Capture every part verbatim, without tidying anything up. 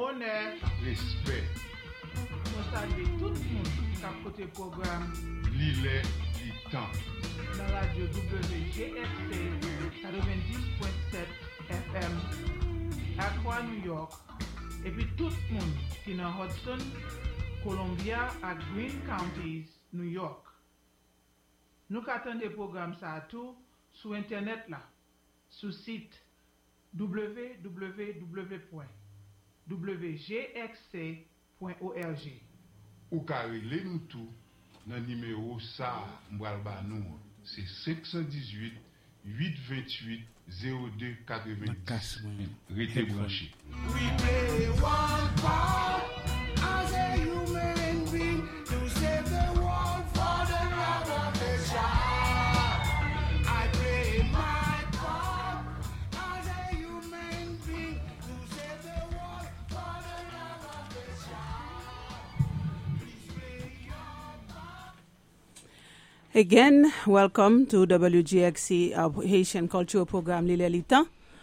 honneur, respect. nous saluons tout le monde qui a côté programme Lile, Litan. dans la radio W G F C quatre-vingt-dix point sept F M à Croix, New York, et puis tout le monde qui est dans Hudson, Columbia et Green Counties, New York. Nous attendons des programmes ça à tout sur internet là, sur site w w w point w g x c point org. Ou carrelez nous tout dans le numéro ça m'bral ba nou, c'est cinq un huit, huit deux huit, zéro deux quatre-vingt-dix. Restez branchés. We play one part as a human being to save the world for the love of the child. I play my part as a human being to save the world for the love of the child. Please play your part. Again, welcome to W G X C, our Haitian Cultural Program, Lile Litan.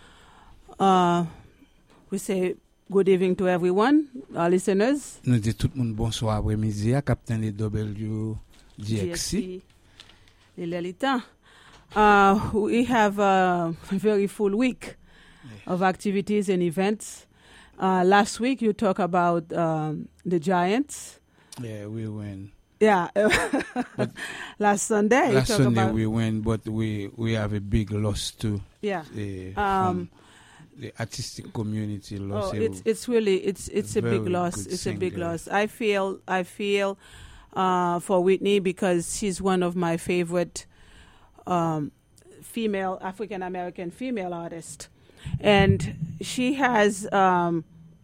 Uh, we say good evening to everyone, our listeners. Nous disons tout le monde bonsoir après-midi à Captain de W G X C. Lile Litan. Uh, we have a very full week of activities and events. Uh, last week you talked about um, the Giants. Yeah, we win. Yeah, last Sunday. Last you talk Sunday about, we win, but we, we have a big loss too. Yeah. Uh, Um, from the artistic community loss. Oh, it's it's really it's it's a big very loss. good It's a big singer. loss. I feel I feel uh, for Whitney because she's one of my favorite um, female African American female artists, and she has um,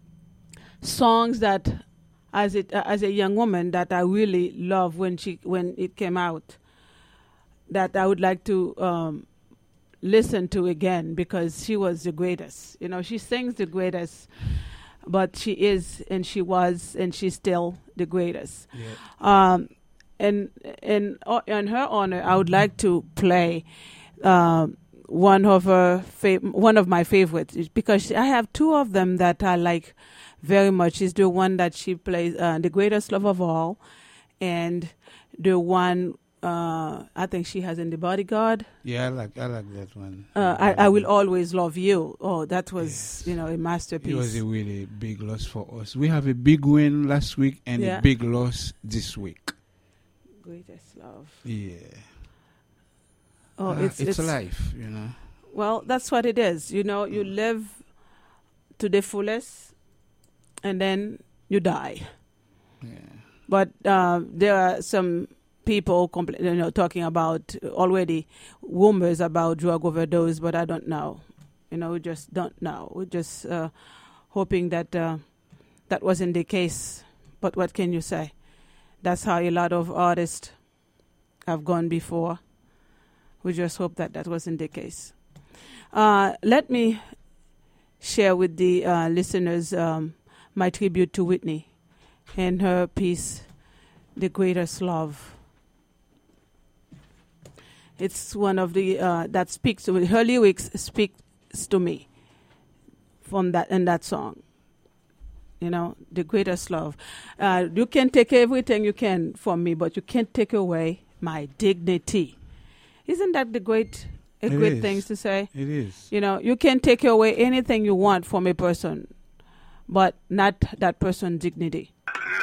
songs that as it uh, as a young woman that I really love when she when it came out. That I would like to. Um, listen to again because she was the greatest. You know, she sings the greatest, but she is and she was and she's still the greatest. Yeah. Um, and and uh, in her honor, I would like to play um, one of her fav- one of my favorites because I have two of them that I like very much. Is the one that she plays, uh, "The Greatest Love of All," and the one. Uh, I think she has in The Bodyguard. Yeah, I like I like that one. Uh, I, I Will Always Love You. Oh, that was, Yes. you know, a masterpiece. It was a really big loss for us. We have a big win last week and Yeah. a big loss this week. Greatest Love. Yeah. Oh, Ah, it's, it's life, you know. Well, that's what it is. You know, you live to the fullest and then you die. Yeah. But uh, there are some people compl- you know, talking about already rumors about drug overdose, but I don't know. You know, we just don't know. We're just uh, hoping that uh, that wasn't the case. But what can you say? That's how a lot of artists have gone before. We just hope that that wasn't the case. Uh, let me share with the uh, listeners um, my tribute to Whitney and her piece, The Greatest Love. It's one of the uh, that speaks to me. Her lyrics speaks to me from that in that song. You know, the greatest love. Uh, you can take everything you can from me, but you can't take away my dignity. Isn't that the great a It great is. thing to say? It is. You know, you can take away anything you want from a person, but not that person's dignity.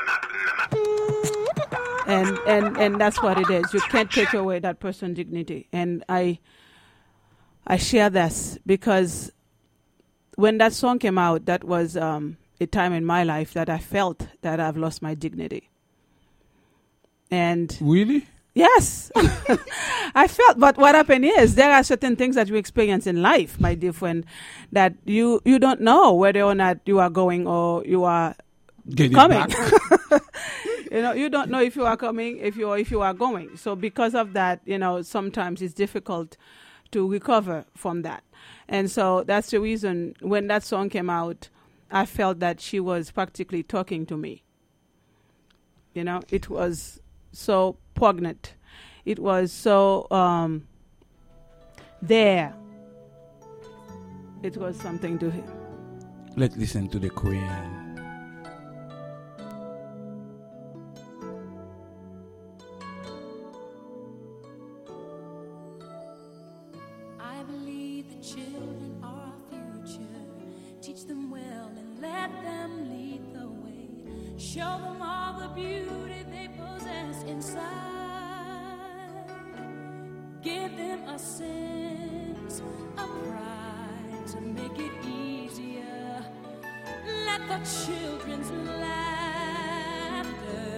And, and and that's what it is. You can't take away that person's dignity. And I I share this because when that song came out, that was um, a time in my life that I felt that I've lost my dignity. And Really? yes, I felt. But what happened is there are certain things that you experience in life, my dear friend, that you you don't know whether or not you are going or you are Get it coming. back. You know, you don't know if you are coming, if you or if you are going. So because of that, you know, sometimes it's difficult to recover from that. And so that's the reason when that song came out, I felt that she was practically talking to me. You know, it was so poignant. It was so um, there. It was something to him. Let's listen to the Queen. Teach them well and let them lead the way. Show them all the beauty they possess inside. Give them a sense of pride to make it easier. Let the children's laughter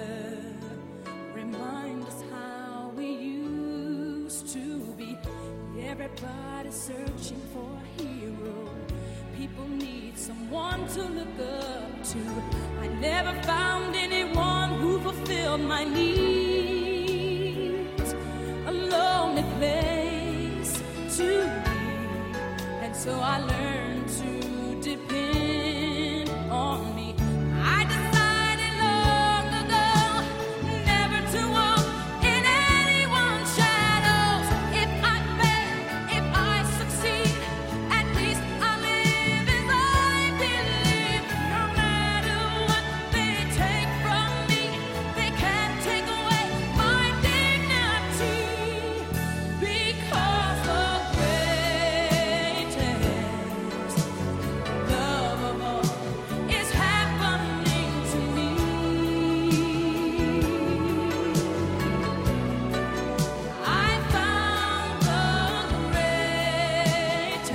remind us how we used to be. Everybody's searching for a hero. People need someone to look up to. I never found anyone who fulfilled my needs. A lonely place to be, and so I learned to depend on me. I decided long ago never to walk in anyone's shadows. If I fail, if I succeed, at least I live as I believe. No matter what they take from me, they can't take away my dignity. Because the greatest love of all is happening to me. I found the greatest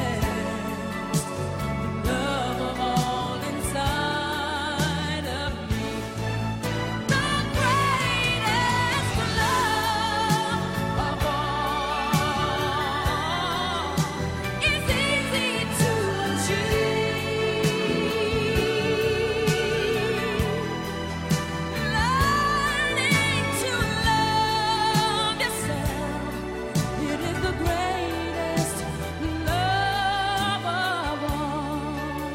love of all inside of me. The greatest love of all is easy to achieve. Learning to love yourself, it is the greatest love of all.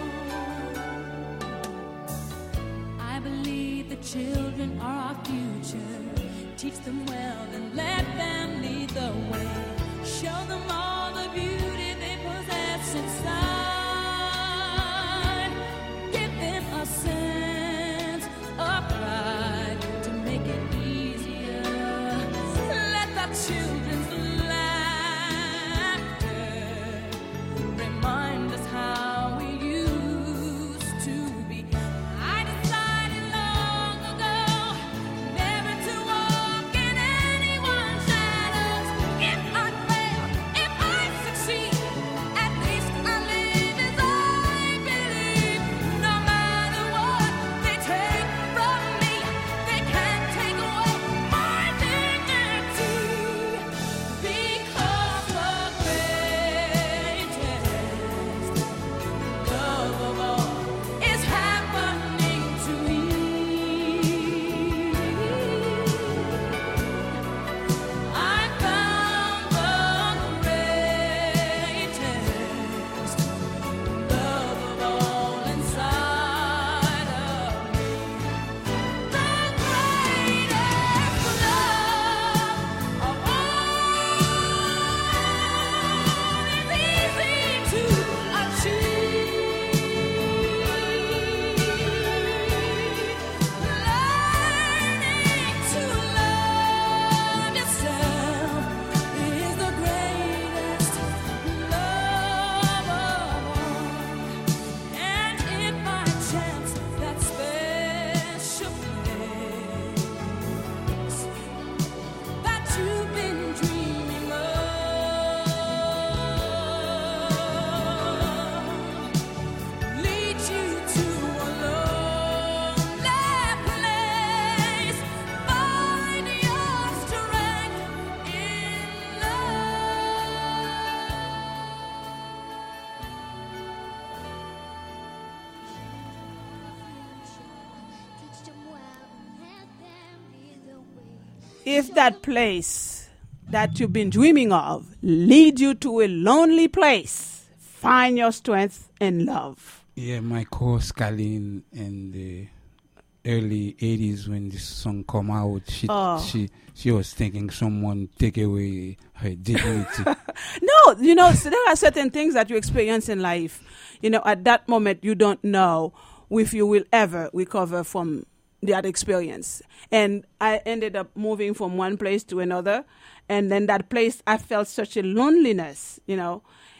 I believe the children are our future. Teach them well and let them lead the way. Show them all the beauty they possess inside. Give them a sense of pride to make it easier. Let the children's laughter remind us how we used to be. I decided long ago never to walk in anyone's shadows. If I fail, if I succeed, at least I live as I believe. No matter what they take from me, they can't take away my dignity. Because the greatest love of all is happening to me. I found the greatest love of all inside of me. The greatest love of all is easy to achieve. Learning to love yourself is the greatest love of all. And if by chance that special place that you've been dreaming of leads you to a lonely place, find your strength in love. Teach them well and let them lead the way. If that place that you've been dreaming of lead you to a lonely place, find your strength in love. Yeah, my co-Scaline in the early eighties when this song come out, she Oh. she she was thinking someone take away her dignity. No, you know, so there are certain things that you experience in life. You know, at that moment, you don't know if you will ever recover from that experience. And I ended up moving from one place to another. And then that place, I felt such a loneliness, you know.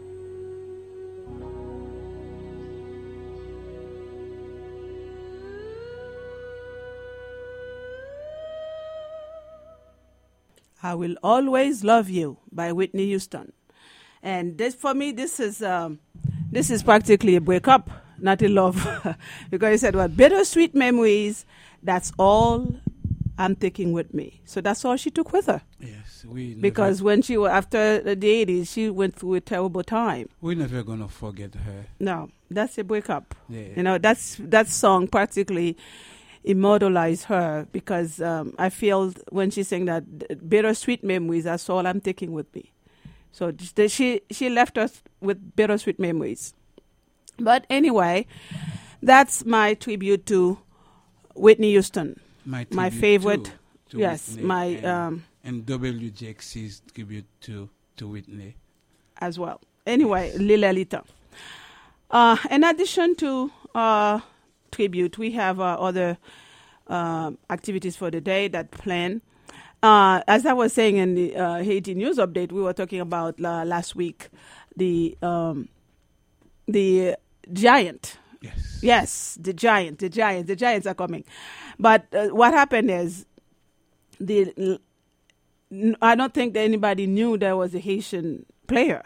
I Will Always Love You by Whitney Houston. And this, for me, this is um, this is practically a breakup, not a love. Because he said, well, bittersweet memories, that's all I'm taking with me. So that's all she took with her. Yes, we never, Because when she was, after the eighties, she went through a terrible time. we're never gonna forget her. No, that's a breakup. Yeah. You know, that's that song practically immortalized her because um, I feel when she sang that bittersweet memories, that's all I'm taking with me. So th- she she left us with bittersweet memories. But anyway, that's my tribute to Whitney Houston. My, My tribute favorite, to, to yes, Whitney my and, um, and W J X C's tribute to to Whitney. as well. Anyway, Lilelita. Uh, in addition to uh, tribute, we have uh, other uh, activities for the day that plan. Uh, as I was saying in the uh, Haiti News Update, we were talking about uh, last week the um, the giant. Yes. Yes, the giant, the giant, the giants are coming. But uh, what happened is, the n- I don't think that anybody knew there was a Haitian player,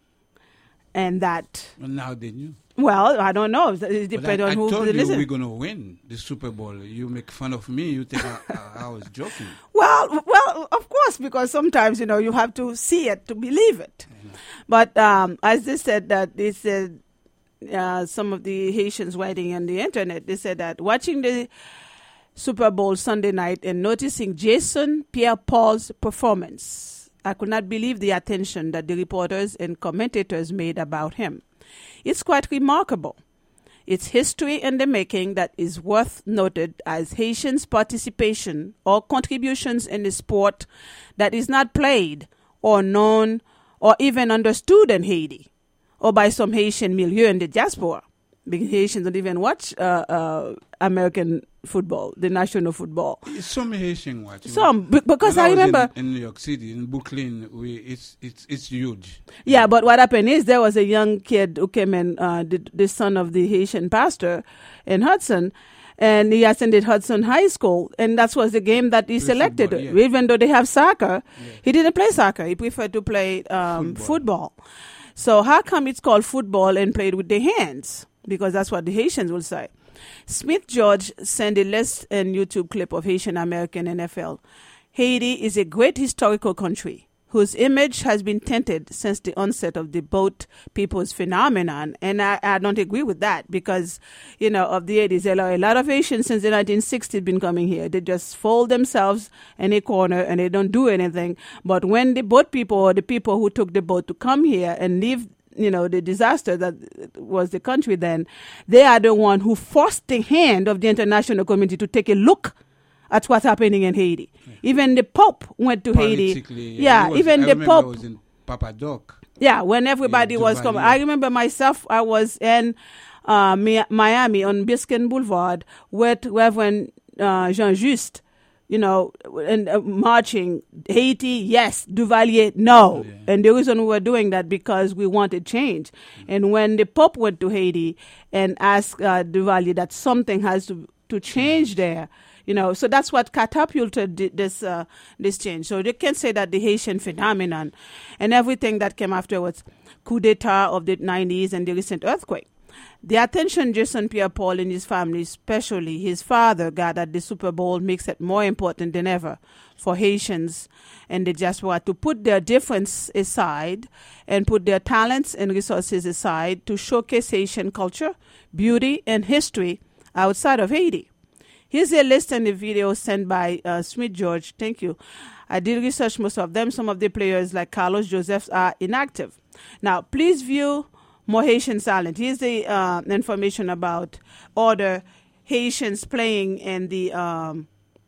and that. Well, now they knew. Well, I don't know. It But I, depends I on who told you listen. we're gonna win the Super Bowl. You make fun of me. You think I, I, I was joking. Well, well, of course, because sometimes you know you have to see it to believe it. But um, as they said that they said uh, some of the Haitians writing on the internet, they said that watching the Super Bowl Sunday night and noticing Jason Pierre-Paul's performance, I could not believe the attention that the reporters and commentators made about him. It's quite remarkable. It's history in the making that is worth noted as Haitians' participation or contributions in the sport that is not played or known or even understood in Haiti or by some Haitian milieu in the diaspora. Because Haitians don't even watch uh, uh, American football, the national football. Some Haitian watch. Some, be- because When I was remember... in, in New York City, in Brooklyn, we it's it's it's huge. Yeah, but what happened is there was a young kid who came in, uh, the, the son of the Haitian pastor in Hudson, and he attended Hudson High School, and that was the game that he Play selected. football, yeah. Even though they have soccer, Yeah. he didn't play soccer. He preferred to play um, Football. football. So how come it's called football and played with the hands? Because that's what the Haitians will say. Smith George sent a list and YouTube clip of Haitian American N F L. Haiti is a great historical country whose image has been tainted since the onset of the boat people's phenomenon. And I, I don't agree with that because, you know, of the eighties, there are a lot of Haitians since the nineteen sixties been coming here. They just fold themselves in a corner and they don't do anything. But when the boat people or the people who took the boat to come here and leave, you know, the disaster that was the country then, they are the one who forced the hand of the international community to take a look at what's happening in Haiti. Yeah. Even the Pope went to Haiti. Politically, Yeah, he was- even I the remember I Pope. was in Papa Doc. Yeah, when everybody Yeah, was Duvalier. coming. I remember myself, I was in uh, Mi- Miami on Biscayne Boulevard with Reverend uh, Jean Juste, you know, and uh, marching. Haiti, yes. Duvalier, no. Yeah. And the reason we were doing that because we wanted change. And when the Pope went to Haiti and asked uh, Duvalier that something has to, to change there, you know, so that's what catapulted thi- this uh, this change. So they can say that the Haitian phenomenon and everything that came afterwards, coup d'etat of the nineties and the recent earthquake. The attention Jason Pierre-Paul and his family, especially his father, got at the Super Bowl makes it more important than ever for Haitians and the diaspora to put their difference aside and put their talents and resources aside to showcase Haitian culture, beauty, and history outside of Haiti. Here's a list and a video sent by uh, Smith George. Thank you. I did research most of them. Some of the players like Carlos Joseph are inactive. Now, please view more Haitian talent. Here's the uh, information about other Haitians playing in the um,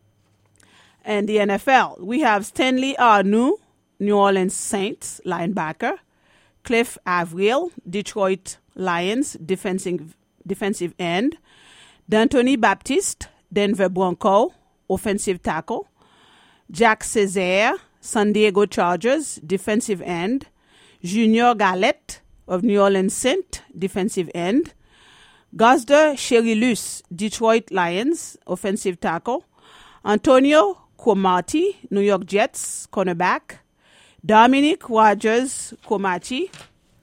in the N F L. We have Stanley Arnoux, New Orleans Saints linebacker, Cliff Avril, Detroit Lions defensive defensive end, D'Antoni Baptiste, Denver Bronco offensive tackle, Jack Césaire, San Diego Chargers defensive end, Junior Galette of New Orleans Saints defensive end, Gosder Cherilus, Detroit Lions offensive tackle, Antonio Kwamati, New York Jets, cornerback. Dominic Rogers Komachi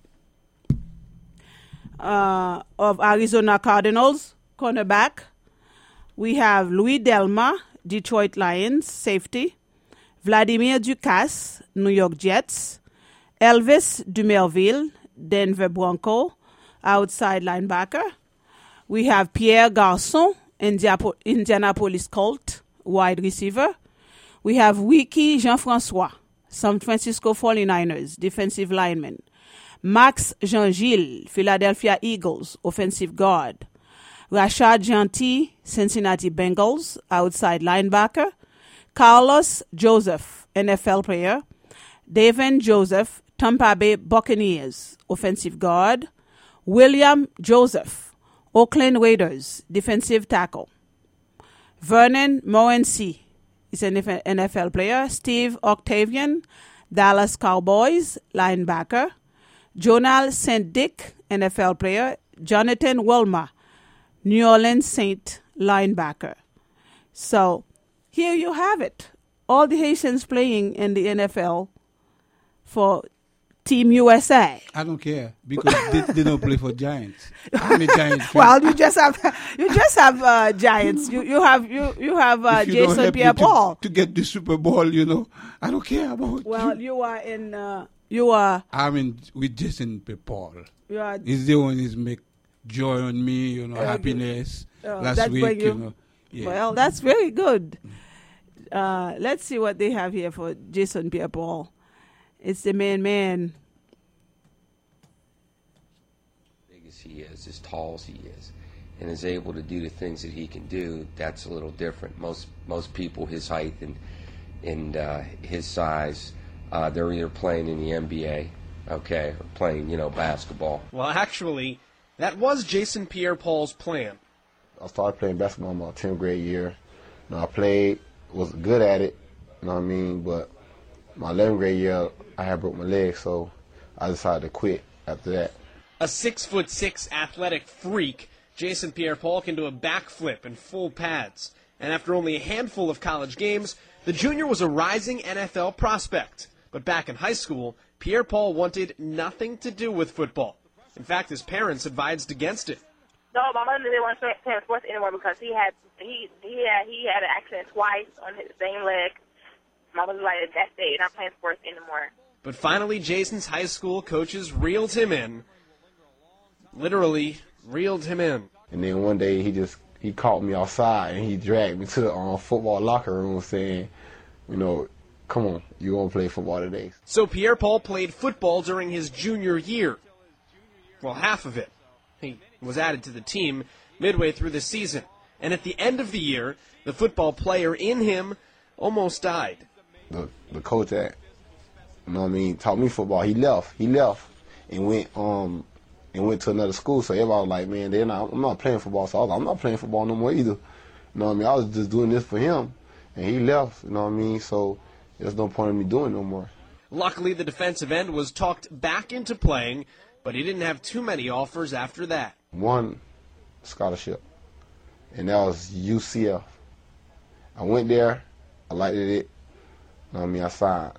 uh, of Arizona Cardinals, cornerback. We have Louis Delma, Detroit Lions, safety. Vladimir Ducasse, New York Jets. Elvis Dumerville, Denver Bronco, outside linebacker. We have Pierre Garçon, Indiapo- Indianapolis Colt, wide receiver. We have Wiki Jean-François, San Francisco forty-niners, defensive lineman. Max Jean-Gilles, Philadelphia Eagles, offensive guard. Rashad Gentil, Cincinnati Bengals, outside linebacker. Carlos Joseph, N F L player. Davin Joseph, Tampa Bay Buccaneers, offensive guard. William Joseph, Oakland Raiders, defensive tackle. Vernon Morency is an N F L player. Steve Octavian, Dallas Cowboys, linebacker. Jonal Saint Dick, N F L player. Jonathan Wilmer, New Orleans Saint, linebacker. So here you have it. All the Haitians playing in the N F L for Team U S A. I don't care because they, they don't play for Giants. How many Giants fans? Well, you just have you just have uh, Giants. You you have you you have uh, If you don't Jason help me Pierre-Paul. to, to get the Super Bowl, you know, I don't care about Well, you. you are in. Uh, you are. I'm in with Jason Pierre-Paul. You are. He's the one who's make joy on me, you know, Uh, happiness. uh, Last that's week, where you, you- know. Yeah. Well, that's very good. Uh, let's see what they have here for Jason Pierre-Paul. It's the main man. Big as he is, as tall as he is, and is able to do the things that he can do, that's a little different. Most most people his height and and uh, his size, uh, they're either playing in the N B A, okay, or playing, you know, basketball. Well, actually, that was Jason Pierre-Paul's plan. I started playing basketball in my tenth grade year. You know, I played, was good at it, you know what I mean, but my eleventh grade year, I had broke my leg, so I decided to quit after that. A six foot six athletic freak, Jason Pierre-Paul can do a backflip in full pads. And after only a handful of college games, the junior was a rising N F L prospect. But back in high school, Pierre-Paul wanted nothing to do with football. In fact, his parents advised against it. No, my mother didn't want to play sports anymore because he had he he had he had an accident twice on his same leg. My mother was like, "That's it, you're not playing sports anymore." But finally, Jason's high school coaches reeled him in. Literally reeled him in. And then one day he just, he caught me outside and he dragged me to the um, football locker room saying, you know, come on, you're going to play football today. So Pierre-Paul played football during his junior year. Well, half of it. He was added to the team midway through the season. And at the end of the year, the football player in him almost died. The, the coach that, you know what I mean, taught me football, he left. He left and went um and went to another school. So everybody was like, man, they're not, I'm not playing football. So I was like, I'm not playing football no more either. You know what I mean? I was just doing this for him. And he left, you know what I mean? So there's no point in me doing no more. Luckily, the defensive end was talked back into playing, but he didn't have too many offers after that. One scholarship, and that was U C F. I went there, I liked it, you know what I mean, I signed.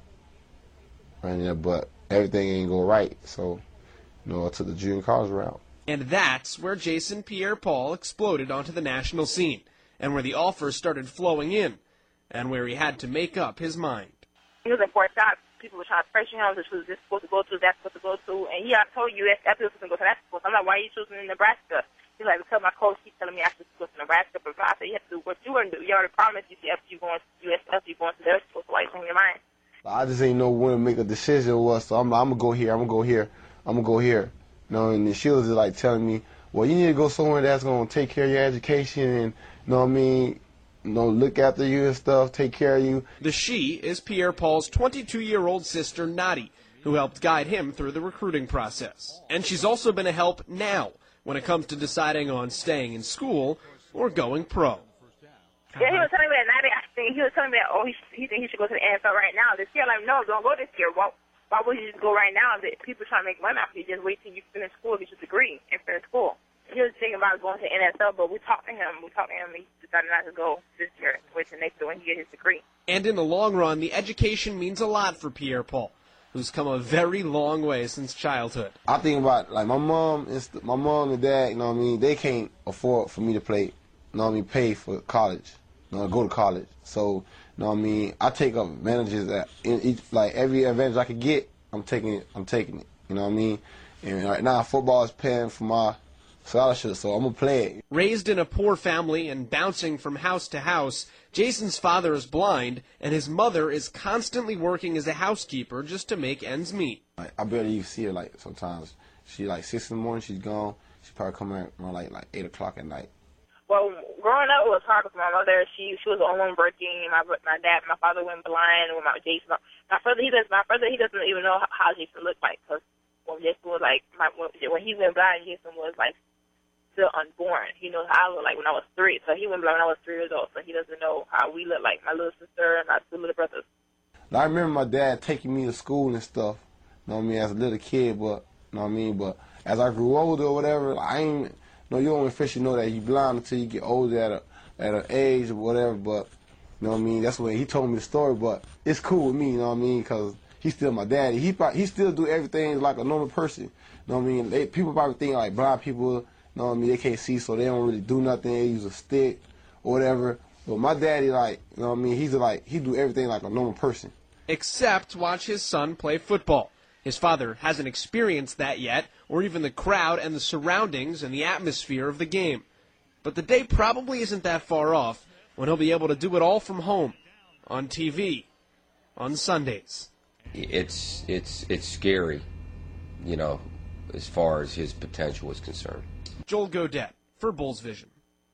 Right there, but everything ain't go right, so you know, I took the junior college route. And that's where Jason Pierre-Paul exploded onto the national scene, and where the offers started flowing in, and where he had to make up his mind. He was in Fort Scott. People were trying to pressure him, which was this supposed to go to, that's supposed to go to. And he I told you that that was supposed to go to that school. So I'm like, why are you choosing Nebraska? He's like, because my coach keeps telling me I should go to Nebraska. But I said, you have to do what you want to do. You already promised U C F you going to U S F, you going to their school. So why you changing your mind? I just ain't know when to make a decision was, so I'm like, I'm going to go here, I'm going to go here, I'm going to go here. You know, and then she was just like telling me, well, you need to go somewhere that's going to take care of your education and, you know what I mean, you know, look after you and stuff, take care of you. The she is Pierre-Paul's twenty-two-year-old sister, Nadi, who helped guide him through the recruiting process. And she's also been a help now when it comes to deciding on staying in school or going pro. Yeah, he was telling me that Nadi, I think he was telling me that, oh, he, he think he should go to the N F L right now. This year, I'm like, no, don't go this year. Why, why would you just go right now? That people trying to make money off you. Just wait till you finish school, get your degree, and finish school. he was thinking about going to N F L, but we talked to him. We talked to him. He decided not to go this year. Wait till next year when he get his degree. And in the long run, the education means a lot for Pierre-Paul, who's come a very long way since childhood. I think about, like, my mom and st- my mom and dad, you know what I mean, they can't afford for me to play, you know what I mean, pay for college, you know, go to college. So, you know what I mean, I take up advantages that, in each, like, every advantage I could get, I'm taking it, I'm taking it, you know what I mean? And right now, football is paying for my scholarship, so I'm going to play it. Raised in a poor family and bouncing from house to house, Jason's father is blind, and his mother is constantly working as a housekeeper just to make ends meet. Like, I barely even see her, like, sometimes. She, like, six in the morning, she's gone. She probably come out around, like, like eight o'clock at night. Well, growing up, it was hard because my mother, she she was the only one working. My my dad, my father went blind. With my Jason, my brother, he does. My brother, he doesn't even know how, how Jason looked like because when Jason was like, my, when he went blind, Jason was like still unborn. He knows how I looked like when I was three. So he went blind when I was three years old. So he doesn't know how we look like. My little sister and my two little brothers. Now, I remember my dad taking me to school and stuff. You know what I mean? As a little kid, but you know what I mean. But as I grew older or whatever, I ain't. No, you don't officially know that you blind until you get older at a at an age or whatever. But you know what I mean. That's when he told me the story. But it's cool with me. You know what I mean? Because he's still my daddy. He probably, he still do everything like a normal person. You know what I mean? They, people probably think like blind people. You know what I mean? They can't see, so they don't really do nothing. They use a stick or whatever. But my daddy, like, you know what I mean? He's like he do everything like a normal person. Except watch his son play football. His father hasn't experienced that yet, or even the crowd and the surroundings and the atmosphere of the game. But the day probably isn't that far off when he'll be able to do it all from home, on T V, on Sundays. It's it's it's scary, you know, as far as his potential is concerned. Joel Godet for Bulls Vision.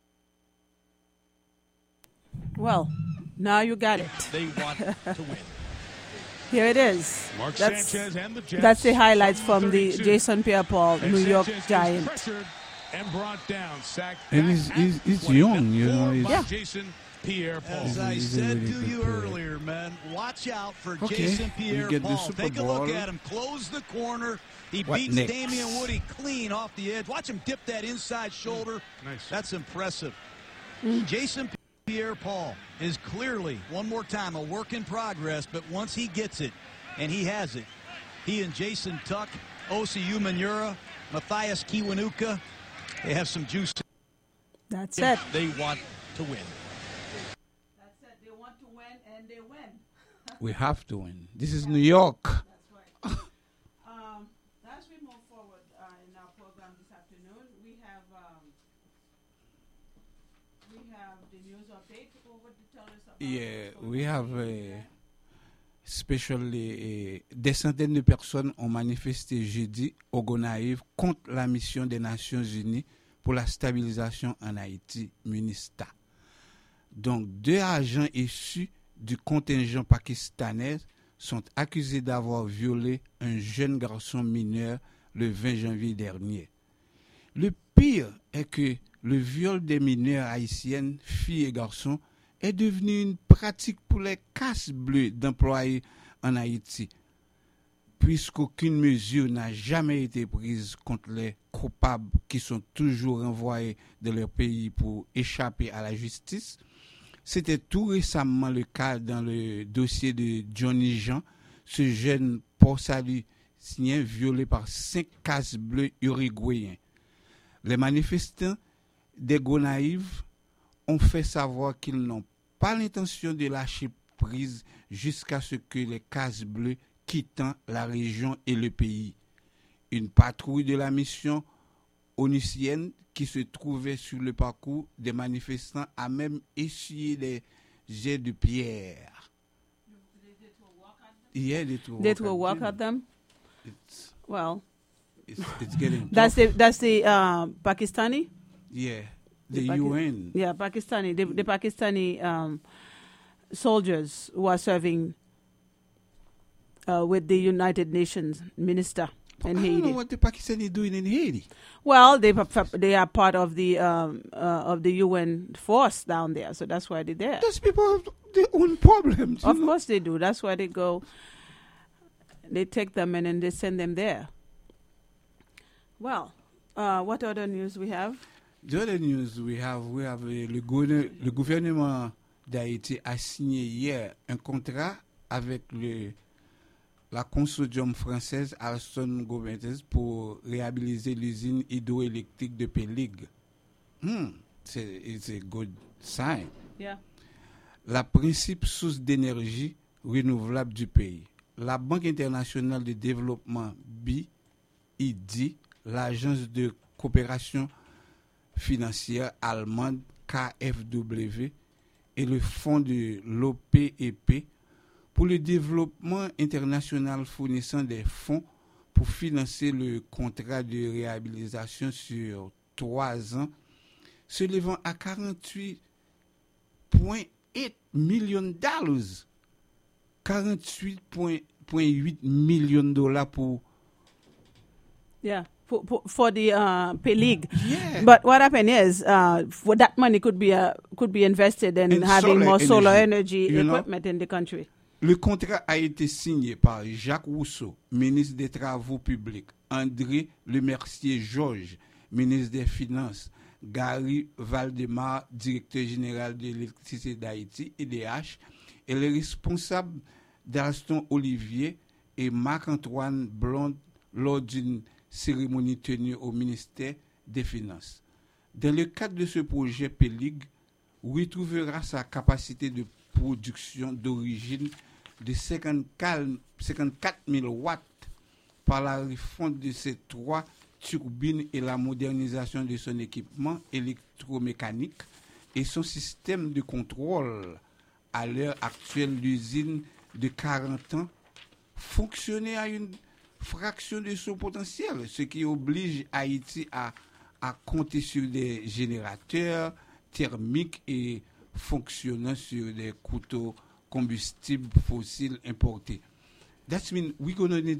Well, now you got it. They want to win. Here it is. Mark That's, Sanchez and the Jets. that's the highlights from the Jason Pierre-Paul And New York Sanchez is Giant. pressured and brought down, sacked And back he's, at he's, he's twenty, young, you know. four He's, by Yeah. Jason Pierre-Paul. As I He's a said really to good you player. earlier, man, watch out for Okay, Jason we get the Pierre-Paul. Super Take a look Bowl. at him. Close the corner. He What beats next? Damian Woody clean off the edge. Watch him dip that inside shoulder. Nice. That's impressive. Jason Pierre-Paul is clearly, one more time, a work in progress, but once he gets it, and he has it, he and Jason Tuck, Osi Umenyiora, Matthias Kiwanuka, they have some juice. That's it. They want to win. That's it. They want to win, and they win. we have to win. This is New York. That's right. um, as we move forward uh, in our program this afternoon, we have um, we have the news update. Over to tell us about Yeah, we have uh, especially uh, des centaines de personnes ont manifesté jeudi au Gonaïve contre la mission des Nations Unies pour la stabilisation en Haïti, MINUSTA. Donc, deux agents issus du contingent pakistanais sont accusés d'avoir violé un jeune garçon mineur le vingt janvier dernier. Le pire est que le viol des mineurs haïtiennes, filles et garçons, est devenu une pratique pour les casse-bleus d'employés en Haïti, puisqu'aucune mesure n'a jamais été prise contre les coupables qui sont toujours renvoyés de leur pays pour échapper à la justice. C'était tout récemment le cas dans le dossier de Johnny Jean, ce jeune port-salucien violé par cinq casse-bleus uruguayens. Les manifestants des Gonaïves ont fait savoir qu'ils n'ont pas l'intention de lâcher prise jusqu'à ce que les casse-bleus quittent la région et le pays. Une patrouille de la mission onusienne qui se trouvait sur le parcours des manifestants a même essuyé des jets de pierre. Yeah, they threw They walk threw a at walk them. at them. It's, Well, it's, it's getting that's tough. the that's the uh, Pakistani. Yeah, the, Paki- U N. Yeah, Pakistani. The, the Pakistani um, soldiers who are serving uh, with the United Nations minister in I don't Haiti. know what the Pakistani doing in Haiti. Well, they they are part of the um, uh, of the U N force down there, so that's why they're there. Those people have their own problems. you Of know? course they do. That's why they go. They take them and then they send them there. Well, Uh, what other news we have? The other news we have, we have uh, le, gouverne- le gouvernement d'Haïti a signé hier un contrat avec le, la consortium française Alstom Gomez pour réhabiliter l'usine hydroélectrique de Pélig. Hmm, c'est it's a good sign. Yeah. La principale source d'énergie renouvelable du pays. La Banque internationale de développement B I D, l'agence de coopération financière allemande K F W et le fonds de l'O P E P pour le développement international fournissant des fonds pour financer le contrat de réhabilitation sur trois ans, s'élevant à quarante-huit virgule huit millions de dollars. quarante-huit virgule huit millions de dollars pour Yeah, for, for, for the uh, pay league. Yeah. But what happened is, uh, for that money could be uh, could be invested in, In having solar more solar energy, energy you know? equipment in the country. Le contrat a été signé par Jacques Rousseau, ministre des Travaux publics, André Lemercier-Georges, ministre des Finances, Gary Valdemar, directeur général de l'électricité d'Haïti, E D H, et les responsables d'Alstom Olivier et Marc-Antoine Blonde lors d'une cérémonie tenue au ministère des Finances. Dans le cadre de ce projet Pélig, retrouvera sa capacité de production d'origine de cinquante-quatre mille watts par la refonte de ses trois turbines et la modernisation de son équipement électromécanique et son système de contrôle. À l'heure actuelle, l'usine de quarante ans fonctionnait à une fraction de son potentiel, ce qui oblige Haïti à, à compter sur des générateurs thermiques et fonctionnant sur des couteaux combustibles fossiles importés. That means we're gonna need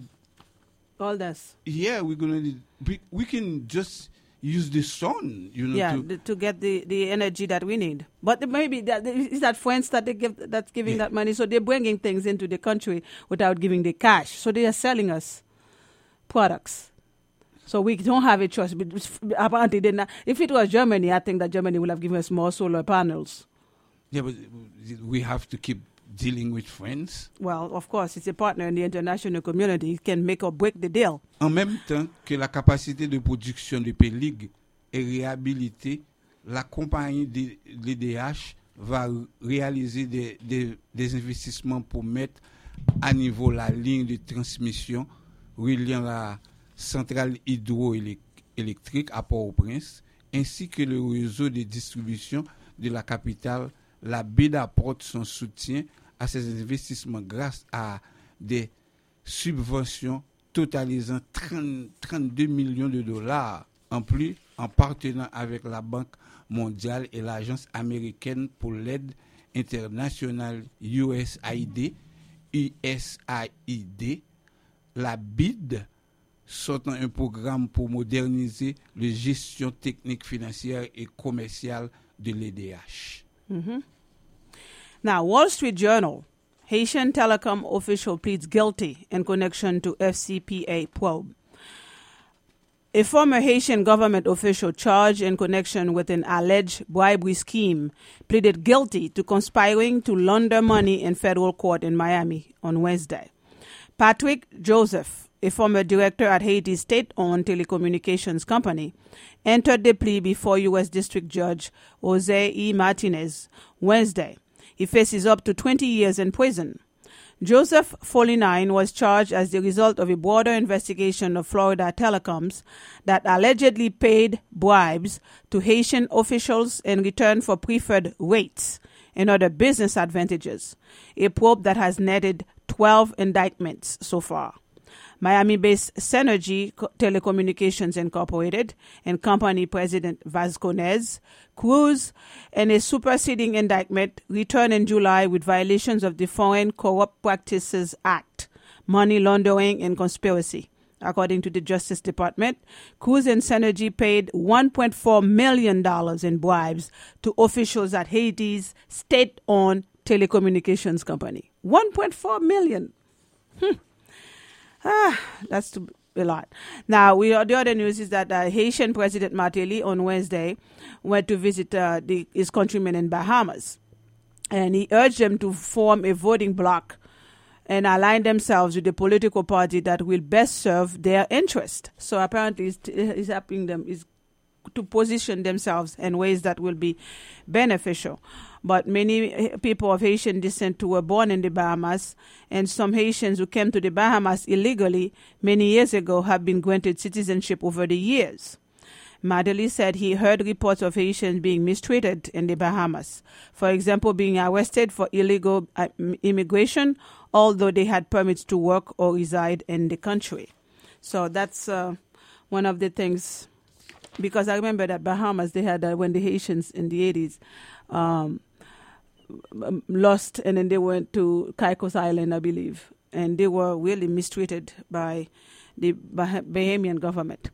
all this. Yeah, we're gonna need. We, we can just use the sun, you know. Yeah, to, the, to get the, the energy that we need. But maybe that is that France that they give that's giving Yeah. that money, so they're bringing things into the country without giving the cash. So they are selling us products. So we don't have a choice. But apparently, they not, if it was Germany, I think that Germany would have given us more solar panels. Yeah, but we have to keep dealing with France. Well, of course, it's a partner in the international community. It can make or break the deal. En même temps que la capacité de production de Pélig est réhabilitée, la compagnie de l'E D H va réaliser des, des, des investissements pour mettre à niveau la ligne de transmission reliant la centrale hydroélectrique à Port-au-Prince, ainsi que le réseau de distribution de la capitale. La B I D apporte son soutien à ces investissements grâce à des subventions totalisant trente, trente-deux millions de dollars, en plus en partenariat avec la Banque mondiale et l'Agence américaine pour l'aide internationale U S A I D, U S A I D. La B I D sortant un programme pour moderniser la gestion technique financière et commerciale de l'E D H. Mm-hmm. Now, Wall Street Journal, Haitian telecom official pleads guilty in connection to F C P A probe. A former Haitian government official charged in connection with an alleged bribery scheme pleaded guilty to conspiring to launder money in federal court in Miami on Wednesday. Patrick Joseph, a former director at Haiti's state-owned telecommunications company, entered the plea before U S District Judge Jose E. Martinez Wednesday. He faces up to twenty years in prison. Joseph, forty-nine, was charged as the result of a broader investigation of Florida telecoms that allegedly paid bribes to Haitian officials in return for preferred rates and other business advantages, a probe that has netted twelve indictments so far. Miami-based Synergy Telecommunications Incorporated and company president Vasconez Cruz, in a superseding indictment returned in July with violations of the Foreign Corrupt Practices Act, money laundering and conspiracy. According to the Justice Department, Cruz and Synergy paid one point four million dollars in bribes to officials at Haiti's state-owned telecommunications company. one point four million dollars. Hmm. Ah, that's too, a lot. Now, we the other news is that uh, Haitian President Martelly on Wednesday went to visit uh, the, his countrymen in Bahamas, and he urged them to form a voting bloc and align themselves with the political party that will best serve their interest. So apparently, it's, it's helping them is to position themselves in ways that will be beneficial. But many people of Haitian descent who were born in the Bahamas, and some Haitians who came to the Bahamas illegally many years ago, have been granted citizenship over the years. Martelly said he heard reports of Haitians being mistreated in the Bahamas. For example, being arrested for illegal immigration, although they had permits to work or reside in the country. So that's uh, one of the things, because I remember that Bahamas, they had, uh, when the Haitians in the eighties um, lost, and then they went to Caicos Island, I believe, and they were really mistreated by the bah- Bahamian government.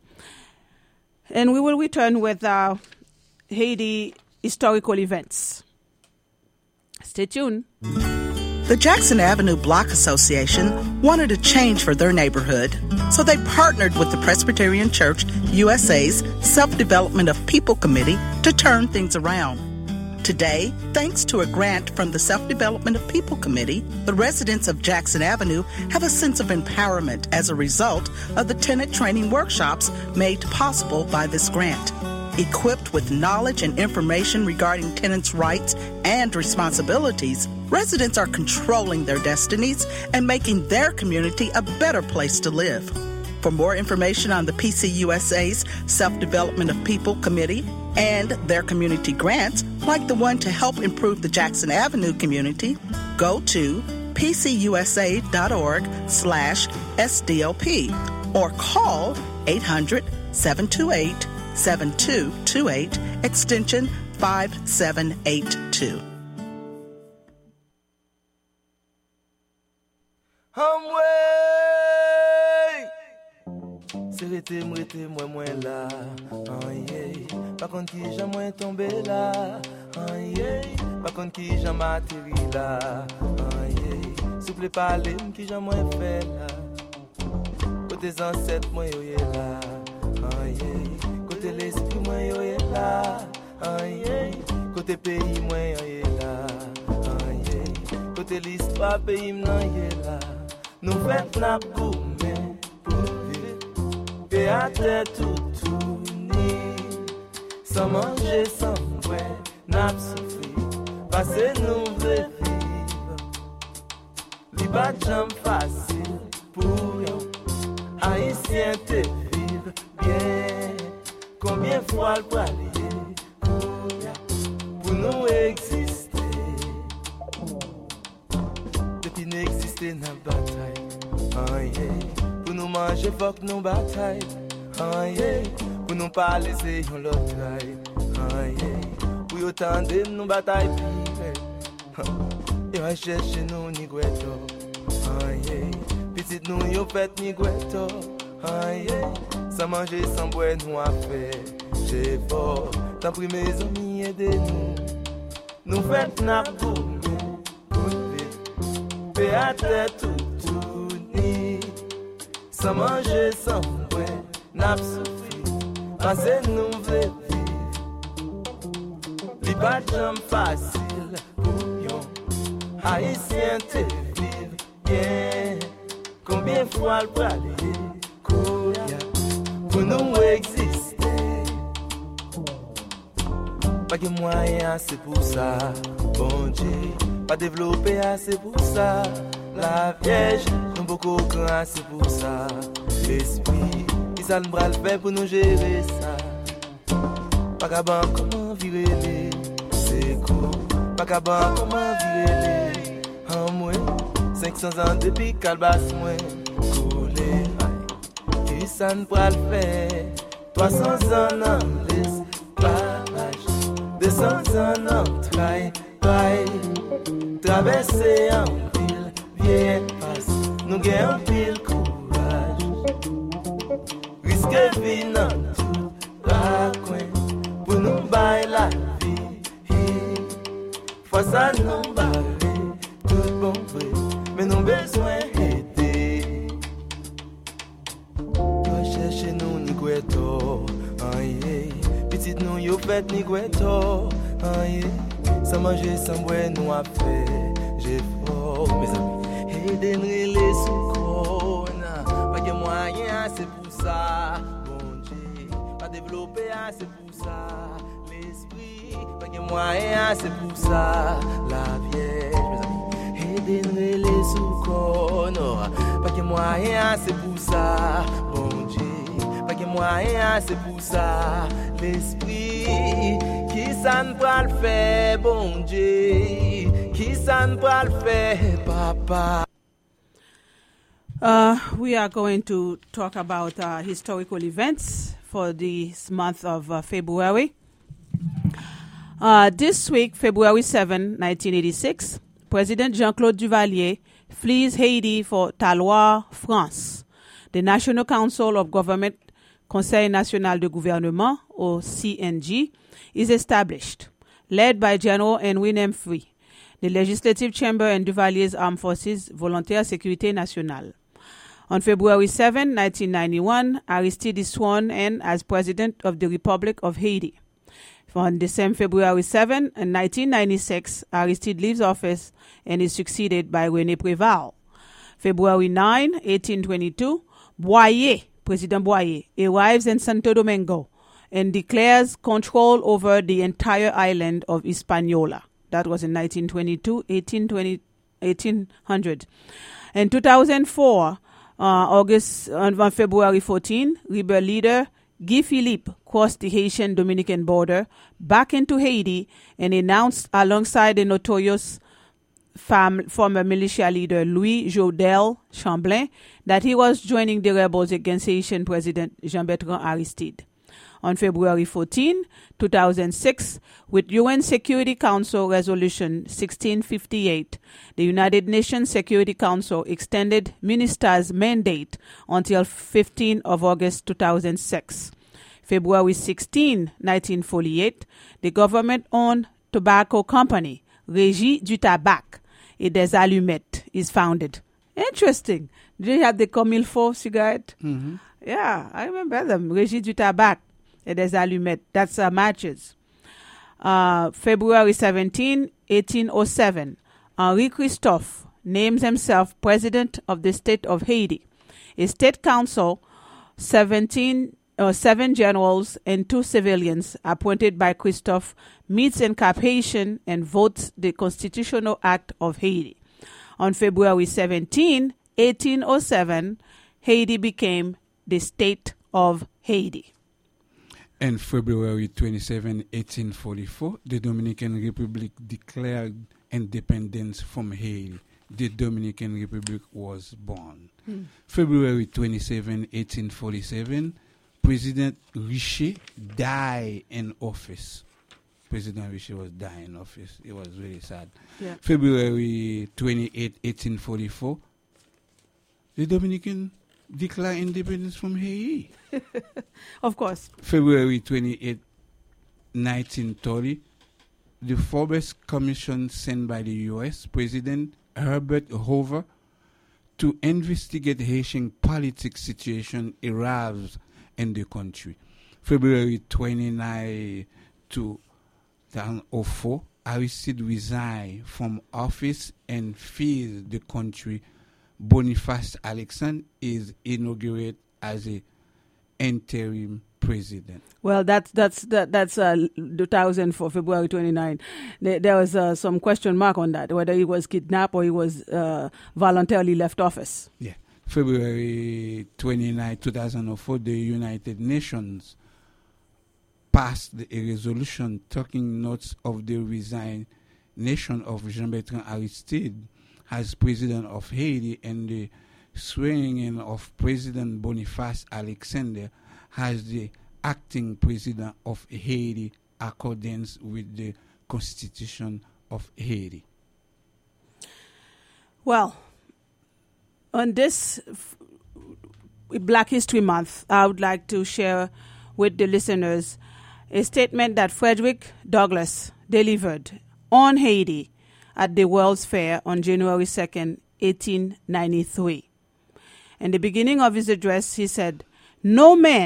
And we will return with uh, Haiti historical events. Stay tuned. The Jackson Avenue Block Association wanted a change for their neighborhood, so they partnered with the Presbyterian Church U S A's Self-Development of People Committee to turn things around. Today, thanks to a grant from the Self-Development of People Committee, the residents of Jackson Avenue have a sense of empowerment as a result of the tenant training workshops made possible by this grant. Equipped with knowledge and information regarding tenants' rights and responsibilities, residents are controlling their destinies and making their community a better place to live. For more information on the P C U S A's Self-Development of People Committee and their community grants, like the one to help improve the Jackson Avenue community, go to pcusa.org slash SDLP or call eight hundred, seven two eight, seven two two eight, extension five seven eight two. C'est rete m'rete moi moins là, aïe. Par contre qui j'en moins tombé là, aïe. Par contre qui j'en m'atterri là, aïe. S'il plaît parler qui j'en moins fait là. Côté ancêtres moi yo est là, aïe. Côté l'esprit moi yo est là, aïe. Côté pays moi yo est là, aïe. Côté l'histoire pays m'nan yo est là. Nous fête n'a gourmet. Et à tête tout tourné, sans manger, sans boire, n'a souffri, passer nous vrais vivre. Li pas de jambe facile pour yon, haïtien te vivre bien. Combien fois le poilier, pour nous exister. Depuis n'exister n'a bataille, aïe. Pour nous manger, faut que nous bataille. Aïe, pour nous parler, c'est yon l'autre trail. Aïe, pour yon tendre, nous bataille pire. Yon a cherché nous ni gweto. Aïe, petite nous yon fait ni gweto. Aïe, sans manger, sans boire, nous a fait. J'ai fort, tant pis mes amis, aidez-nous. Nous faites n'a gourmet, tout vite. Paix à tête tout tourné. Sans manger, sans boire, n'a souffri, passer nous vrais vivre. Li pas de jambe facile pour yon, haïtien te vivre bien. Combien fois le poilier, courir, pour nous exister. Pas de moyens, c'est pour ça, bon Dieu. Pas développer assez pour ça. La Vierge, nous beaucoup grand, c'est pour ça. L'esprit, qui ça nous bras le fait pour nous gérer ça. Pas qu'à ban comment virer les, c'est cool. Pas qu'à ban comment virer les, en moins. cinq cents ans depuis Calbas, moins. Coulé, qui ça nous bras le fait. trois cents ans en l'esclavage. deux cents ans en trail, trail. Traverser en vieille passe, nous gagnons pile courage. Risque vie dans tout la coin, pour nous bailler la vie. Fois ça nous barrer, tout bon vrai, mais nous besoin aider. fête ni goueto. Ah, yeah. Sans manger, sans boire, nous a fait. J'ai fort, mes amis. Et d'enlever les sous-corps. Pas de moyens, c'est pour ça. Bon Dieu, pas développer, c'est pour ça. L'esprit, pas de moyens, c'est pour ça. La Vierge, mes amis. Et d'enlever les sous-corps. Pas de moyens, c'est pour ça. Bon Dieu, pas de moyens, c'est pour ça. L'esprit, qui ça ne peut le faire, bon Dieu. Qui ça ne peut le faire, papa. Uh, we are going to talk about uh, historical events for this month of uh, February. Uh, this week, February seventh, nineteen eighty-six, President Jean-Claude Duvalier flees Haiti for Taloir, France. The National Council of Government, Conseil National de Gouvernement, or C N G, is established, led by General Henri Nemfri, the Legislative Chamber and Duvalier's Armed Forces Volontaire Sécurité Nationale. On February seventh, nineteen ninety-one, Aristide is sworn in as President of the Republic of Haiti. On the same February seventh, nineteen ninety-six, Aristide leaves office and is succeeded by René Préval. February ninth, eighteen twenty-two, Boyer, President Boyer, arrives in Santo Domingo and declares control over the entire island of Hispaniola. That was in nineteen twenty-two, eighteen twenty, eighteen hundred. In two thousand four, uh, August, on uh, February fourteenth, rebel leader Guy Philippe crossed the Haitian-Dominican border back into Haiti and announced alongside the notorious fam- former militia leader Louis Jodel Chamblin that he was joining the rebels against Haitian President Jean-Bertrand Aristide. On February fourteenth, two thousand six, with U N Security Council Resolution sixteen fifty-eight, the United Nations Security Council extended MINUSTA's mandate until fifteenth of August two thousand six. February sixteenth, nineteen forty-eight, the government-owned tobacco company, Régie du Tabac et des Allumettes, is founded. Interesting. Do you have the Comme il faut cigarette? Mm-hmm. Yeah, I remember them. Régie du Tabac et des Allumettes. That's uh, matches. Uh, February seventeenth, eighteen oh seven, Henri Christophe names himself president of the state of Haiti. A state council, seventeen, uh, seven generals and two civilians appointed by Christophe meets in Cap Haitien and votes the Constitutional Act of Haiti. On February seventeenth, eighteen oh seven, Haiti became the state of Haiti. And February twenty-seventh, eighteen forty-four, the Dominican Republic declared independence from Haiti. The Dominican Republic was born. Hmm. February twenty-seventh, eighteen forty-seven, President Richer died in office. President Richer was dying in office. It was really sad. Yeah. February twenty-eighth, eighteen forty-four, the Dominican declared independence from Haiti. Of course. February twenty-eighth, nineteen thirty, the Forbes Commission sent by the U S President Herbert Hoover to investigate Haitian politics situation arrives in the country. February twenty-ninth, two thousand four, Aristide resigned from office and flees the country. Boniface Alexandre is inaugurated as a interim president. Well, that's that's that, that's uh, two thousand four, February twenty-ninth. There, there was uh, some question mark on that, whether he was kidnapped or he was uh, voluntarily left office. Yeah. February twenty-ninth, two thousand four, the United Nations passed a resolution talking notes of the resignation of Jean-Bertrand Aristide as president of Haiti and the swearing in of President Boniface Alexander as the acting president of Haiti accordance with the Constitution of Haiti. Well, on this f- Black History Month, I would like to share with the listeners a statement that Frederick Douglass delivered on Haiti at the World's Fair on January second, eighteen ninety-three. In the beginning of his address, he said, "No man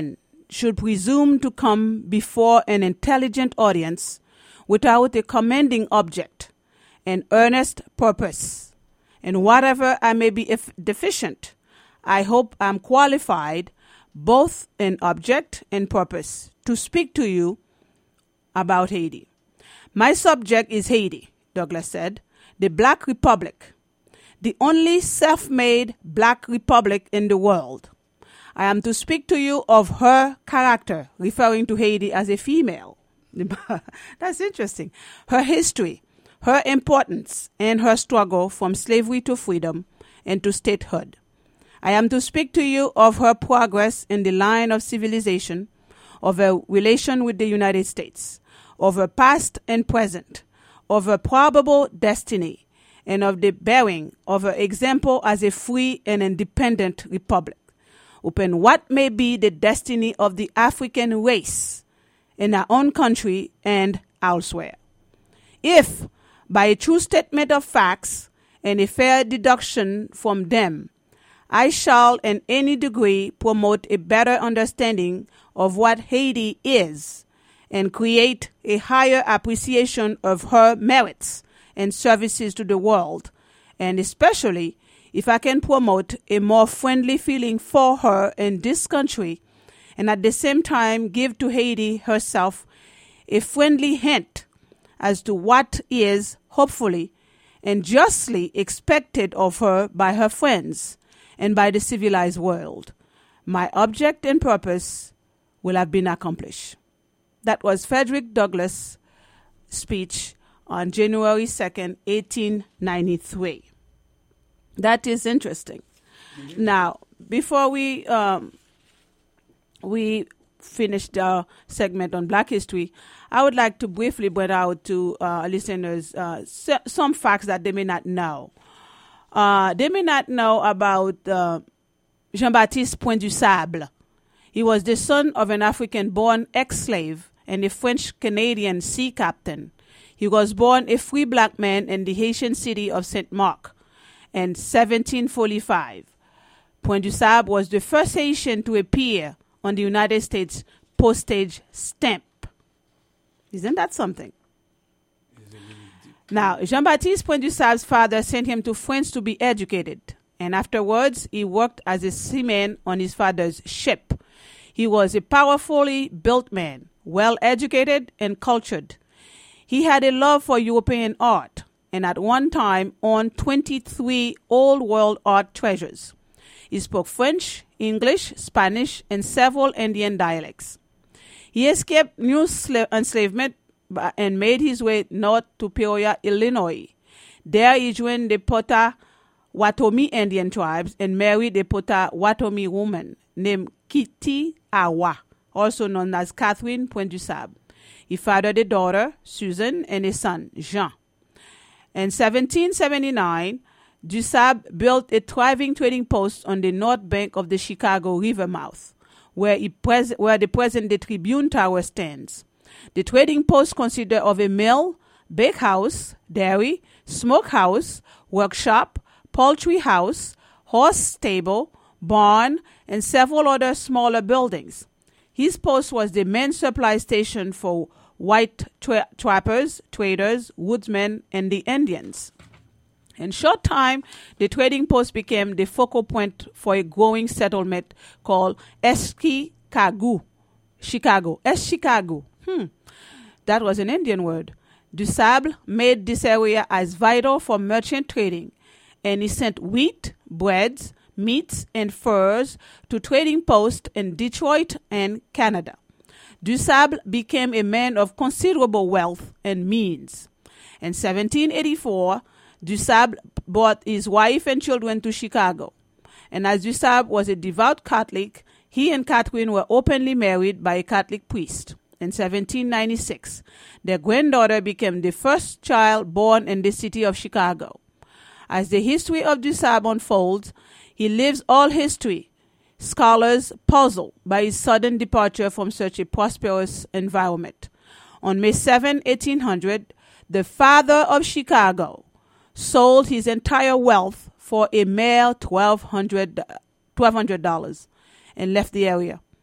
should presume to come before an intelligent audience without a commending object, an earnest purpose. And whatever I may be if deficient, I hope I'm qualified, both in object and purpose, to speak to you about Haiti. My subject is Haiti, Douglas said, the Black Republic, the only self-made Black republic in the world. I am to speak to you of her character, referring to Haiti as a female. That's interesting. Her history, her importance, and her struggle from slavery to freedom and to statehood. I am to speak to you of her progress in the line of civilization, of her relation with the United States, of her past and present, of her probable destiny, and of the bearing of her example as a free and independent republic, upon what may be the destiny of the African race in our own country and elsewhere. If, by a true statement of facts and a fair deduction from them, I shall in any degree promote a better understanding of what Haiti is and create a higher appreciation of her merits and services to the world, and especially if I can promote a more friendly feeling for her in this country, and at the same time give to Haiti herself a friendly hint as to what is, hopefully, and justly expected of her by her friends and by the civilized world, my object and purpose will have been accomplished. That was Frederick Douglass' speech on January second, eighteen ninety-three. That is interesting. Mm-hmm. Now, before we um, we finish the segment on Black history, I would like to briefly bring out to uh, listeners uh, s- some facts that they may not know. Uh, they may not know about uh, Jean-Baptiste Point du Sable. He was the son of an African-born ex-slave and a French-Canadian sea captain. He was born a free black man in the Haitian city of Saint Marc in seventeen forty-five. Point du Sable was the first Haitian to appear on the United States postage stamp. Isn't that something? Now, Jean-Baptiste Point du Sable's father sent him to France to be educated, and afterwards he worked as a seaman on his father's ship. He was a powerfully built man, well-educated and cultured. He had a love for European art, and at one time owned twenty-three old-world art treasures. He spoke French, English, Spanish, and several Indian dialects. He escaped new sla- enslavement and made his way north to Peoria, Illinois. There he joined the Potawatomi Indian tribes and married a Potawatomi woman named Kitty Awa, also known as Catherine Point du Sable. He fathered a daughter, Susan, and a son, Jean. In seventeen seventy-nine, Du Sable built a thriving trading post on the north bank of the Chicago River mouth, where, he pres- where the present-day Tribune Tower stands. The trading post consisted of a mill, bakehouse, dairy, smokehouse, workshop, poultry house, horse stable, barn, and several other smaller buildings. His post was the main supply station for white tra- trappers, traders, woodsmen, and the Indians. In short time, the trading post became the focal point for a growing settlement called Eschicago, Chicago, Eschicago. Hmm, that was an Indian word. Du Sable made this area as vital for merchant trading, and he sent wheat, breads, meats, and furs to trading posts in Detroit and Canada. Du Sable became a man of considerable wealth and means. In seventeen eighty-four, Du Sable brought his wife and children to Chicago, and as Du Sable was a devout Catholic, he and Catherine were openly married by a Catholic priest. In seventeen ninety-six, their granddaughter became the first child born in the city of Chicago. As the history of Du Sable unfolds, he lives all history. Scholars puzzled by his sudden departure from such a prosperous environment. On May seventh, eighteen hundred, the father of Chicago sold his entire wealth for a mere twelve hundred dollars and left the area.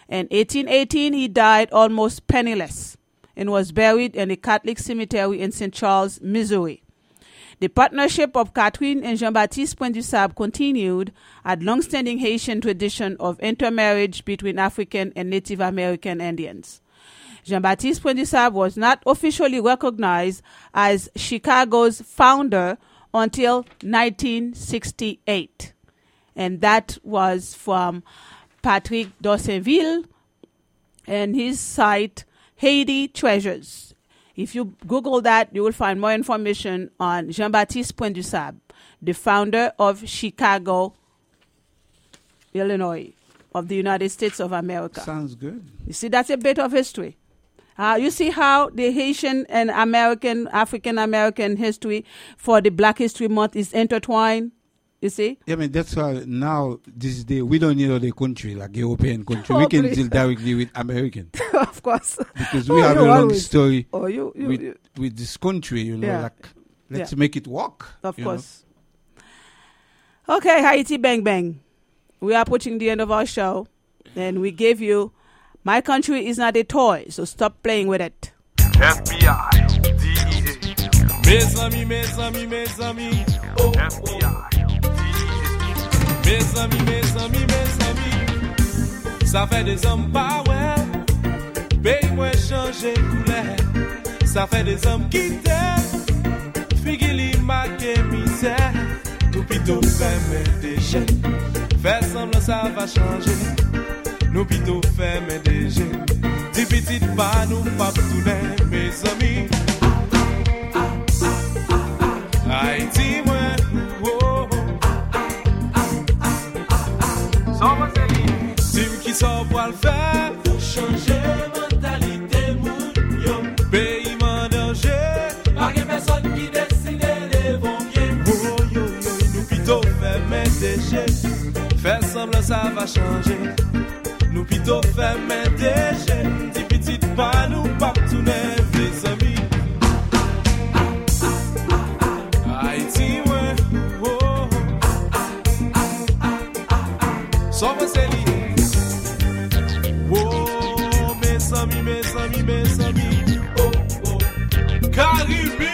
In eighteen eighteen, he died almost penniless and was buried in a Catholic cemetery in Saint Charles, Missouri. The partnership of Catherine and Jean-Baptiste Point du Sable continued a long-standing Haitian tradition of intermarriage between African and Native American Indians. Jean-Baptiste Point du Sable was not officially recognized as Chicago's founder until nineteen sixty-eight. And that was from Patrick Dorsainville and his site, Haiti Treasures. If you Google that, you will find more information on Jean-Baptiste Point du Sable, the founder of Chicago, Illinois, of the United States of America. Sounds good. You see, that's a bit of history. Uh, you see how the Haitian and American, African-American history for the Black History Month is intertwined? You see? Yeah, I mean, that's why now, this day, we don't need other country, like European country. Oh, we can please. deal directly with American. Of course. Because we Oh, have you a long always- story oh, you- you- with, you- with this country, you know, Yeah. like, let's Yeah. make it work. Of you know. course. Okay, Haiti Bang Bang. We are approaching the end of our show, and we gave you My Country Is Not a Toy, so stop playing with it. F B I, D E A. Mes amis, mes amis, mes amis. Oh, F B I, D E A. Mes amis, mes amis, mes amis. Ça fait des hommes pas ouais. Pays moi changer couleur. Ça fait des hommes qui t'aiment. Figili marqué misère. Nous plutôt fermer des jeunes. Faire semblant ça va changer. Nous plutôt fermer des jeunes. Dis petite pas nous pas tourner mes amis. Haïti moi. Oh. Sans moi c'est lui. Dis qui sort pour le faire. Faut changer mentalité moun yo. Pays en danger. Pas de personne qui décide les bons pieds. Oh yo yo nous plutôt fermer des jeunes. Faire semblant ça va changer. Nous plutôt fermer des jeunes. Dis petite pas nous pas tourner mes amis. Haïti ouais. Oh. Sans moi c'est lui. Oh mes amis, mes amis, mes amis. Oh oh. Caribé.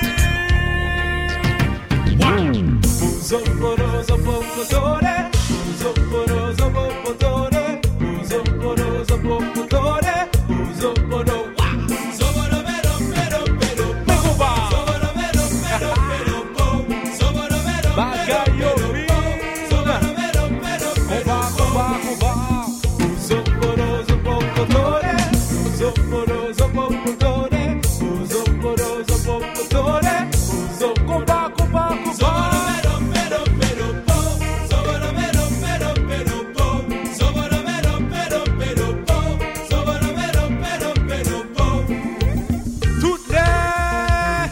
Uzo poro zo popotore. Uzo poro zo popotore. Uzo poro zo popotore. Uzo poro. Soboro vero vero vero. Megoba. Soboro vero vero vero po. Soboro vero bagayo. Soboro vero vero vero. Oba oba oba. Uzo poro zo popotore. Uzo poro zo popotore. Uzo poro zo popotore. Uzo comba comba comba. Soboro vero vero vero po. Soboro vero vero vero po. Soboro vero vero vero po. Soboro vero vero vero po. Toutes les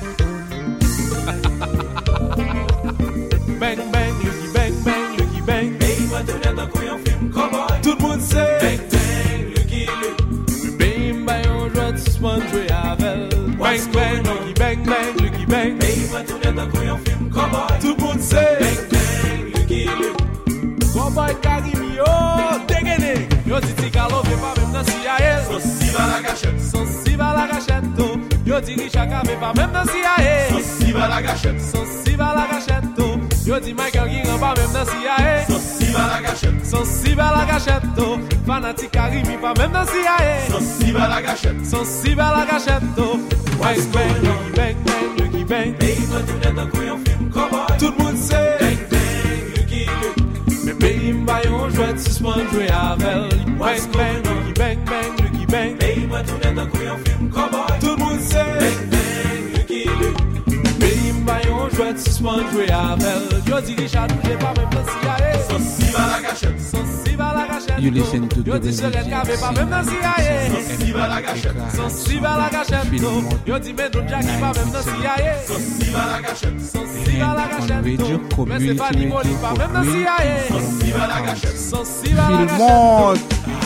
bang bang, Lucky bang bang, Lucky bang. Baby, moi tout dans un film cowboy. Tout le monde sait. Bang bang, Lucky Luke. Baby, bah on joue de suspendre jouer avec. Bang bang, Lucky bang bang, Lucky bang. Baby, moi tout dans un film cowboy. Tout le monde sait. Bang bang, Lucky Luke. Cowboy Karimi, oh, dégainé. Yo titi kalo fait pas même dans C I A. Sensible à la gâchette. Sensible à la gâchette. oh. Yo dit Richard fait pas même dans C I A. Sensible à la gâchette. Sensible à la gâchette. oh. Yo dit Michael Guiran pas même dans C I A. Sensible à la gâchette. Sensible à la gâchette. oh. Fanatique Karimi pas même dans C I A. Sensible à la gâchette. Sensible à la gâchette. oh. Bang bang, Lucky bang bang, Lucky bang. Baby, moi tout dans un film cowboy. Tout le monde sait. Bang bang, Lucky Luke. Mais baby, m'ba yon jouet suspend jouer avec. Bang bang, Lucky bang bang, Lucky bang. Baby, moi tout dans un film cowboy. Tout le monde sait. Bang bang, Lucky Luke. Baby, m'ba yon jouet suspend jouer avec. Yo dit Richard, j'ai pas même dans C I A. Sensible à la gâchette. Sensible à la gâchette. You listen to Yo dit Serette Café pas même dans C I A. Sensible à la gâchette. Sensible à la gâchette. Yo dit Medon Jackie pas même dans C I A. Sensible à la gâchette. Sensible à la gâchette. Mais c'est pas ni Molly pas même dans C I A. Sensible à la gâchette. Sensible à la gâchette. Filmode.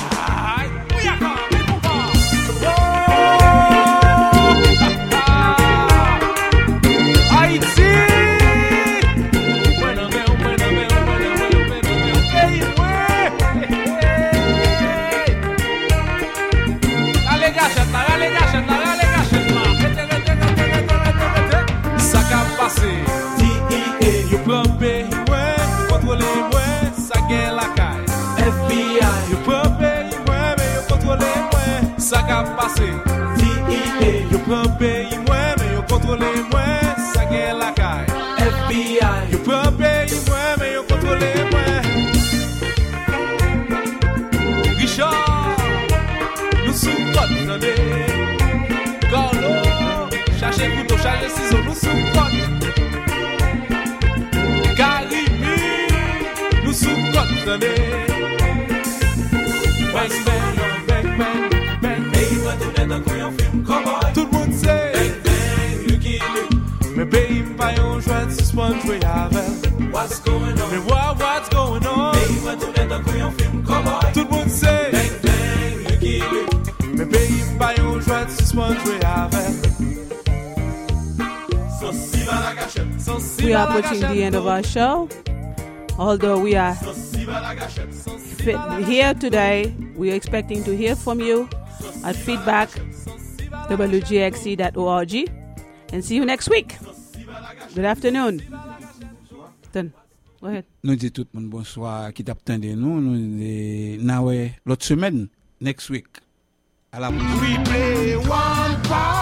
Haïti. c'est D E A. Yo prend pays moi, mais yo contrôle moi, ça gagne la caille. F B I. Yo prend pays moi, mais yo contrôle moi. Richard, nous sous code, attendez. Carlo, cherchez couteau, cherchez ciseaux, nous sous code. Karimi, nous sous code, attendez. Bang bang, bang bang, bang. Et il va tourner dans un film cowboy. Tout le monde sait. Bang bang, Lucky Luke. Mais pays m'pas yon jouet de suspend jouer avec. What's going on? Mais what, what's going on? Et il va tourner dans un film cowboy. Tout le monde sait. Bang bang, Lucky Luke. Mais pays m'pas yon jouet de suspend jouer avec. We are approaching the end of our show. Although we are fit here today, we are expecting to hear from you at feedback w g x c dot org and see you next week. Good afternoon. Then, go ahead. Nous disons tout le monde bonsoir qui t'attendait nous. Nous disons l'autre semaine, next week. À la prochaine. We play one part.